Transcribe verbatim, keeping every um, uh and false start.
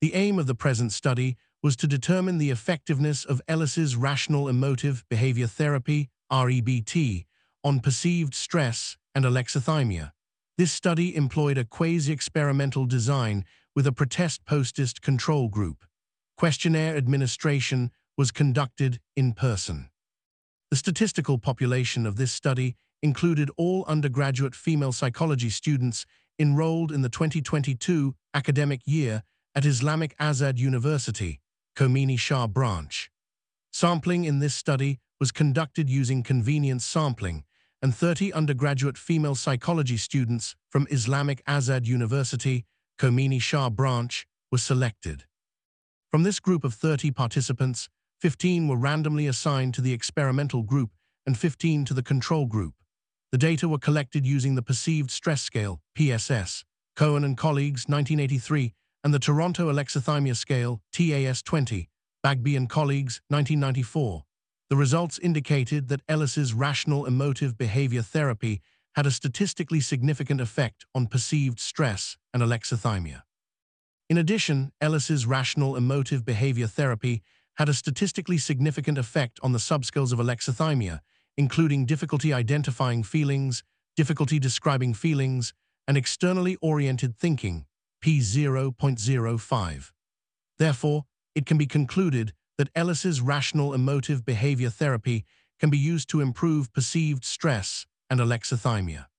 The aim of the present study was to determine the effectiveness of Ellis's Rational Emotive Behavior Therapy, R E B T, on perceived stress and alexithymia. This study employed a quasi-experimental design with a pretest-post control group. Questionnaire administration was conducted in person. The statistical population of this study included all undergraduate female psychology students enrolled in the twenty twenty-two academic year at Islamic Azad University, Khomeini Shah branch. Sampling in this study was conducted using convenience sampling, and thirty undergraduate female psychology students from Islamic Azad University, Khomeini Shah branch, were selected. From this group of thirty participants, fifteen were randomly assigned to the experimental group and fifteen to the control group. The data were collected using the Perceived Stress Scale, P S S, Cohen and colleagues, nineteen eighty-three, and the Toronto Alexithymia Scale, T A S twenty, Bagby and colleagues, nineteen ninety-four. The results indicated that Ellis's Rational Emotive Behavior Therapy had a statistically significant effect on perceived stress and alexithymia. In addition, Ellis's Rational Emotive Behavior Therapy had a statistically significant effect on the subscales of alexithymia, including difficulty identifying feelings, difficulty describing feelings, and externally oriented thinking, P zero point zero five. Therefore, it can be concluded that Ellis's Rational Emotive Behavior Therapy can be used to improve perceived stress and alexithymia.